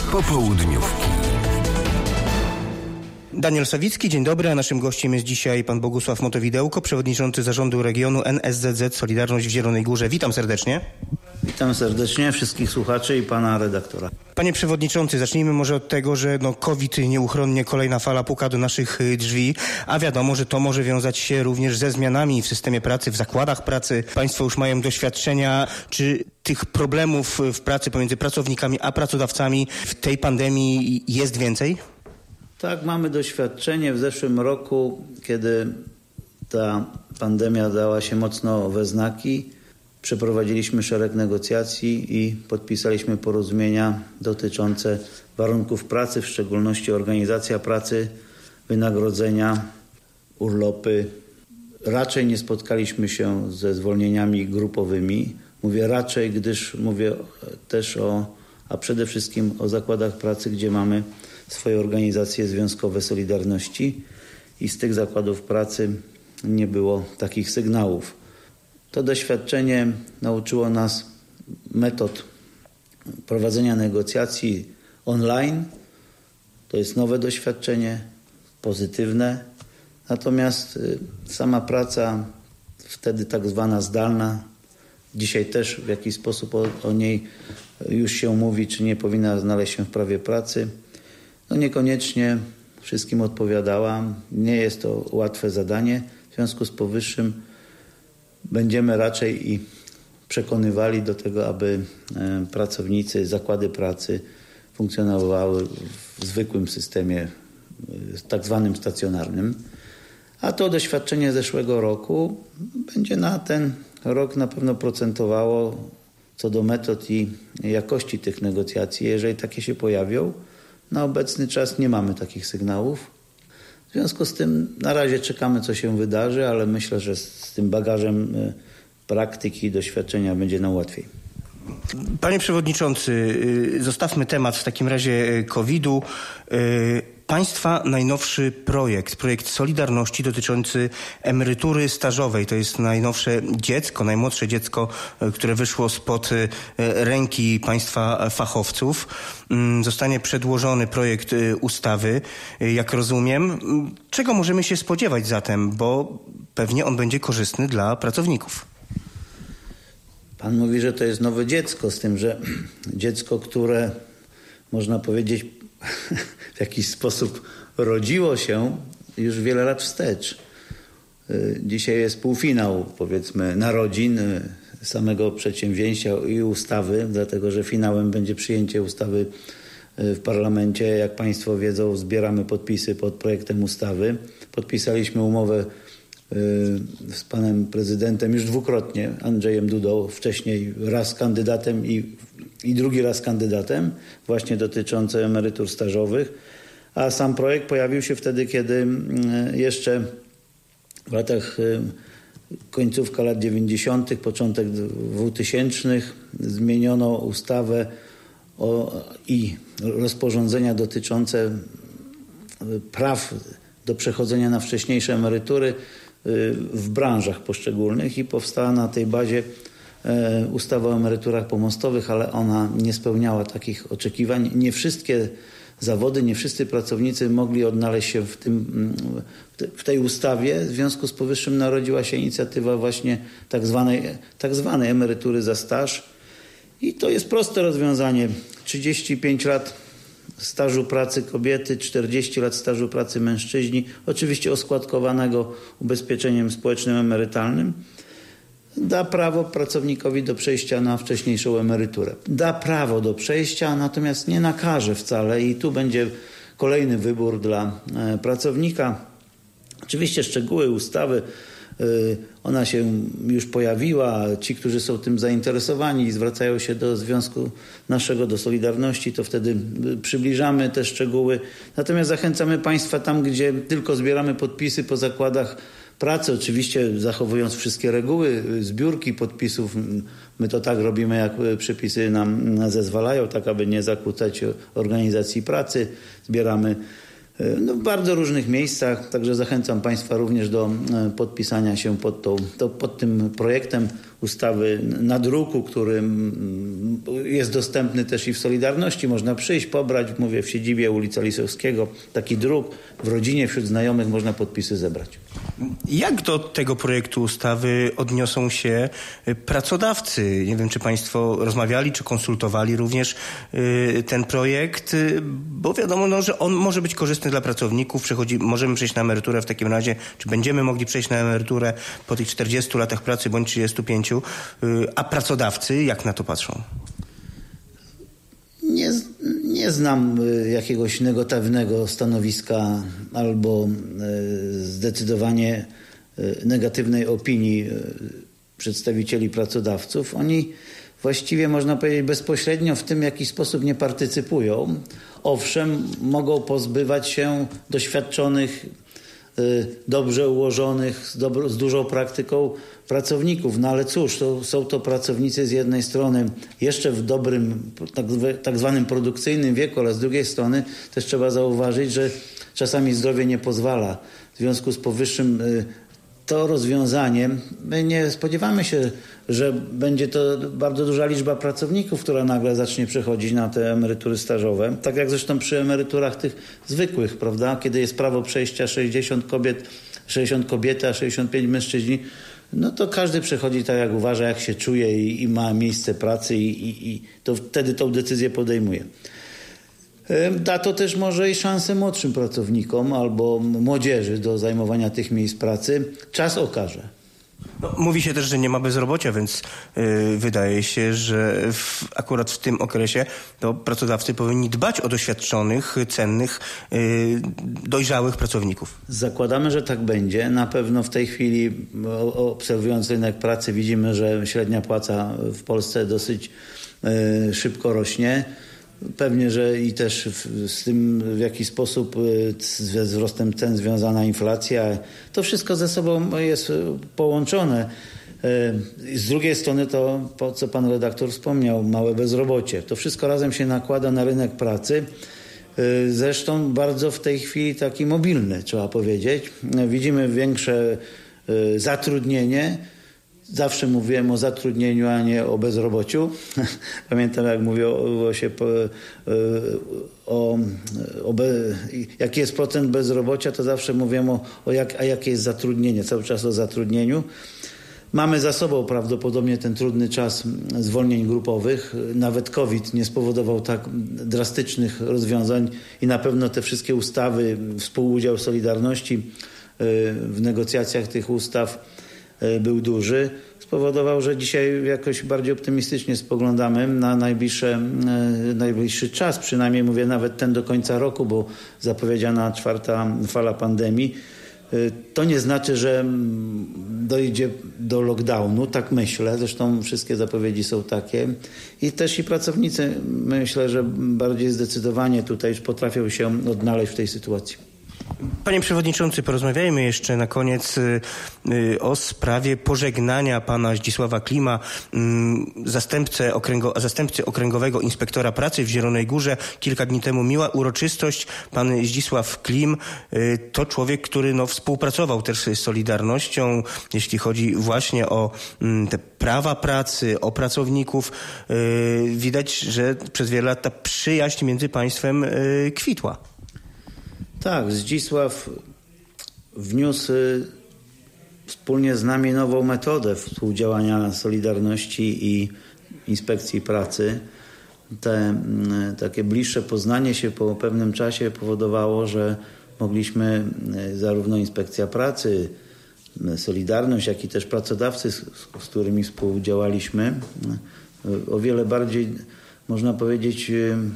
Popołudniówki. Daniel Sawicki, dzień dobry, a naszym gościem jest dzisiaj pan Bogusław Motowidełko, przewodniczący zarządu regionu NSZZ Solidarność w Zielonej Górze. Witam serdecznie. Witam serdecznie wszystkich słuchaczy i pana redaktora. Panie przewodniczący, zacznijmy może od tego, że COVID nieuchronnie, kolejna fala puka do naszych drzwi, a wiadomo, że to może wiązać się również ze zmianami w systemie pracy, w zakładach pracy. Państwo już mają doświadczenia. Czy tych problemów w pracy pomiędzy pracownikami a pracodawcami w tej pandemii jest więcej? Tak, mamy doświadczenie w zeszłym roku, kiedy ta pandemia dała się mocno we znaki. Przeprowadziliśmy szereg negocjacji i podpisaliśmy porozumienia dotyczące warunków pracy, w szczególności organizacja pracy, wynagrodzenia, urlopy. Raczej nie spotkaliśmy się ze zwolnieniami grupowymi. Mówię raczej, gdyż mówię też a przede wszystkim o zakładach pracy, gdzie mamy swoje organizacje związkowe Solidarności i z tych zakładów pracy nie było takich sygnałów. To doświadczenie nauczyło nas metod prowadzenia negocjacji online. To jest nowe doświadczenie, pozytywne. Natomiast sama praca, wtedy tak zwana zdalna, dzisiaj też w jakiś sposób o niej już się mówi, czy nie powinna znaleźć się w prawie pracy. Niekoniecznie wszystkim odpowiadała. Nie jest to łatwe zadanie. W związku z powyższym będziemy raczej i przekonywali do tego, aby pracownicy, zakłady pracy funkcjonowały w zwykłym systemie, tak zwanym stacjonarnym. A to doświadczenie zeszłego roku będzie na ten rok na pewno procentowało co do metod i jakości tych negocjacji. Jeżeli takie się pojawią, na obecny czas nie mamy takich sygnałów. W związku z tym na razie czekamy, co się wydarzy, ale myślę, że z tym bagażem praktyki i doświadczenia będzie nam łatwiej. Panie przewodniczący, zostawmy temat w takim razie COVID-u. Państwa najnowszy projekt Solidarności dotyczący emerytury stażowej. To jest najnowsze dziecko, najmłodsze dziecko, które wyszło spod ręki państwa fachowców. Zostanie przedłożony projekt ustawy, jak rozumiem. Czego możemy się spodziewać zatem, bo pewnie on będzie korzystny dla pracowników? Pan mówi, że to jest nowe dziecko, z tym, że dziecko, które można powiedzieć w jakiś sposób rodziło się już wiele lat wstecz. Dzisiaj jest półfinał, powiedzmy, narodzin samego przedsięwzięcia i ustawy, dlatego że finałem będzie przyjęcie ustawy w parlamencie. Jak państwo wiedzą, zbieramy podpisy pod projektem ustawy. Podpisaliśmy umowę z panem prezydentem już dwukrotnie, Andrzejem Dudą, wcześniej raz kandydatem i drugi raz kandydatem, właśnie dotyczące emerytur stażowych. A sam projekt pojawił się wtedy, kiedy jeszcze w latach końcówka lat 90., początek 2000 zmieniono ustawę i rozporządzenia dotyczące praw do przechodzenia na wcześniejsze emerytury w branżach poszczególnych i powstała na tej bazie ustawa o emeryturach pomostowych, ale ona nie spełniała takich oczekiwań. Nie wszystkie zawody, nie wszyscy pracownicy mogli odnaleźć się w tej ustawie. W związku z powyższym narodziła się inicjatywa właśnie tak zwanej emerytury za staż. I to jest proste rozwiązanie. 35 lat stażu pracy kobiety, 40 lat stażu pracy mężczyźni, oczywiście oskładkowanego ubezpieczeniem społecznym emerytalnym, da prawo pracownikowi do przejścia na wcześniejszą emeryturę. Da prawo do przejścia, natomiast nie nakaże wcale i tu będzie kolejny wybór dla pracownika. Oczywiście szczegóły ustawy, ona się już pojawiła. Ci, którzy są tym zainteresowani i zwracają się do związku naszego, do Solidarności, to wtedy przybliżamy te szczegóły. Natomiast zachęcamy państwa tam, gdzie tylko zbieramy podpisy po zakładach pracy, oczywiście zachowując wszystkie reguły, zbiórki podpisów. My to tak robimy, jak przepisy nam zezwalają, tak aby nie zakłócać organizacji pracy. Zbieramy w bardzo różnych miejscach, także zachęcam Państwa również do podpisania się pod tym projektem ustawy na druku, który jest dostępny też i w Solidarności. Można przyjść, pobrać, mówię, w siedzibie ulica Lisowskiego, taki druk, w rodzinie, wśród znajomych można podpisy zebrać. Jak do tego projektu ustawy odniosą się pracodawcy? Nie wiem, czy Państwo rozmawiali, czy konsultowali również ten projekt, bo wiadomo, że on może być korzystny dla pracowników. Możemy przejść na emeryturę w takim razie, czy będziemy mogli przejść na emeryturę po tych 40 latach pracy bądź 35, a pracodawcy jak na to patrzą? Nie znam jakiegoś negatywnego stanowiska albo zdecydowanie negatywnej opinii przedstawicieli pracodawców. Oni właściwie, można powiedzieć, bezpośrednio w tym, w jaki sposób nie partycypują. Owszem, mogą pozbywać się doświadczonych, dobrze ułożonych, z dużą praktyką pracowników. No ale cóż, są to pracownicy z jednej strony jeszcze w dobrym, tak zwanym produkcyjnym wieku, ale z drugiej strony też trzeba zauważyć, że czasami zdrowie nie pozwala. W związku z powyższym to rozwiązanie, my nie spodziewamy się, że będzie to bardzo duża liczba pracowników, która nagle zacznie przechodzić na te emerytury stażowe. Tak jak zresztą przy emeryturach tych zwykłych, prawda? Kiedy jest prawo przejścia 60 kobiety, a 65 mężczyźni, no to każdy przechodzi tak jak uważa, jak się czuje i ma miejsce pracy i to wtedy tą decyzję podejmuje. Da to też może i szansę młodszym pracownikom albo młodzieży do zajmowania tych miejsc pracy. Czas okaże. No, mówi się też, że nie ma bezrobocia, więc wydaje się, że akurat w tym okresie to pracodawcy powinni dbać o doświadczonych, cennych, dojrzałych pracowników. Zakładamy, że tak będzie. Na pewno w tej chwili, obserwując rynek pracy, widzimy, że średnia płaca w Polsce dosyć szybko rośnie. Pewnie, że i też z tym, w jaki sposób ze wzrostem cen związana inflacja, to wszystko ze sobą jest połączone. Z drugiej strony to, co pan redaktor wspomniał, małe bezrobocie. To wszystko razem się nakłada na rynek pracy. Zresztą bardzo w tej chwili taki mobilny, trzeba powiedzieć. Widzimy większe zatrudnienie. Zawsze mówiłem o zatrudnieniu, a nie o bezrobociu. Pamiętam, jak mówiło się jaki jest procent bezrobocia, to zawsze mówiłem jakie jest zatrudnienie, cały czas o zatrudnieniu. Mamy za sobą prawdopodobnie ten trudny czas zwolnień grupowych. Nawet COVID nie spowodował tak drastycznych rozwiązań i na pewno te wszystkie ustawy, współudział Solidarności w negocjacjach tych ustaw był duży. Spowodował, że dzisiaj jakoś bardziej optymistycznie spoglądamy na najbliższy czas. Przynajmniej mówię nawet ten do końca roku, bo zapowiedziana 4. fala pandemii. To nie znaczy, że dojdzie do lockdownu, tak myślę. Zresztą wszystkie zapowiedzi są takie. I też i pracownicy, myślę, że bardziej zdecydowanie tutaj potrafią się odnaleźć w tej sytuacji. Panie Przewodniczący, porozmawiajmy jeszcze na koniec o pożegnania pana Zdzisława Klima, zastępcy Okręgowego Inspektora Pracy w Zielonej Górze. Kilka dni temu miła uroczystość. Pan Zdzisław Klim to człowiek, który współpracował też z Solidarnością, jeśli chodzi właśnie o te prawa pracy, o pracowników. Widać, że przez wiele lat ta przyjaźń między państwem kwitła. Tak, Zdzisław wniósł wspólnie z nami nową metodę współdziałania Solidarności i Inspekcji Pracy. Takie bliższe poznanie się po pewnym czasie powodowało, że mogliśmy zarówno Inspekcja Pracy, Solidarność, jak i też pracodawcy, z którymi współdziałaliśmy, o wiele bardziej, można powiedzieć,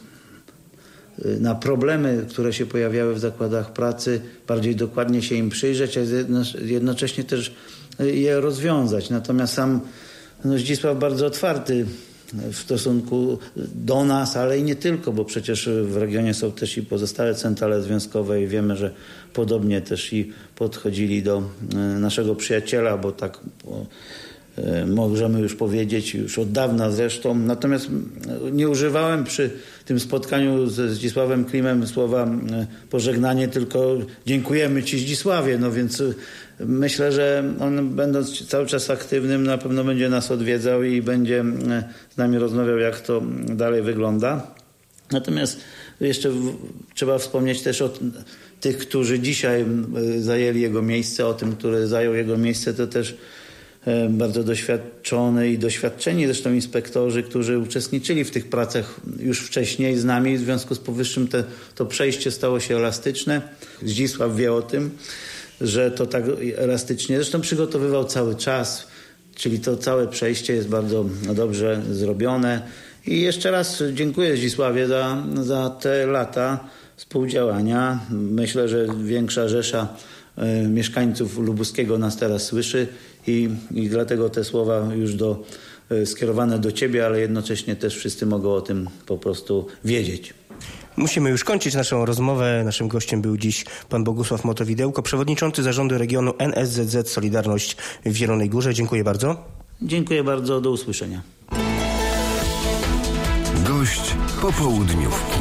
na problemy, które się pojawiały w zakładach pracy, bardziej dokładnie się im przyjrzeć, a jednocześnie też je rozwiązać. Natomiast sam Zdzisław bardzo otwarty w stosunku do nas, ale i nie tylko, bo przecież w regionie są też i pozostałe centrale związkowe i wiemy, że podobnie też i podchodzili do naszego przyjaciela, bo tak możemy już powiedzieć, już od dawna zresztą. Natomiast nie używałem przy tym spotkaniu ze Zdzisławem Klimem słowa pożegnanie, tylko dziękujemy Ci, Zdzisławie. No więc myślę, że on, będąc cały czas aktywnym, na pewno będzie nas odwiedzał i będzie z nami rozmawiał, jak to dalej wygląda. Natomiast jeszcze trzeba wspomnieć też o tych, którzy dzisiaj zajęli jego miejsce, o tym, który zajął jego miejsce, to też bardzo doświadczony i doświadczeni zresztą inspektorzy, którzy uczestniczyli w tych pracach już wcześniej z nami. W związku z powyższym to przejście stało się elastyczne. Zdzisław wie o tym, że to tak elastycznie. Zresztą przygotowywał cały czas, czyli to całe przejście jest bardzo dobrze zrobione. I jeszcze raz dziękuję Zdzisławie za te lata współdziałania. Myślę, że większa rzesza mieszkańców Lubuskiego nas teraz słyszy i dlatego te słowa już skierowane do Ciebie, ale jednocześnie też wszyscy mogą o tym po prostu wiedzieć. Musimy już kończyć naszą rozmowę. Naszym gościem był dziś pan Bogusław Motowidełko, przewodniczący zarządu regionu NSZZ Solidarność w Zielonej Górze. Dziękuję bardzo. Dziękuję bardzo. Do usłyszenia. Gość popołudniówki.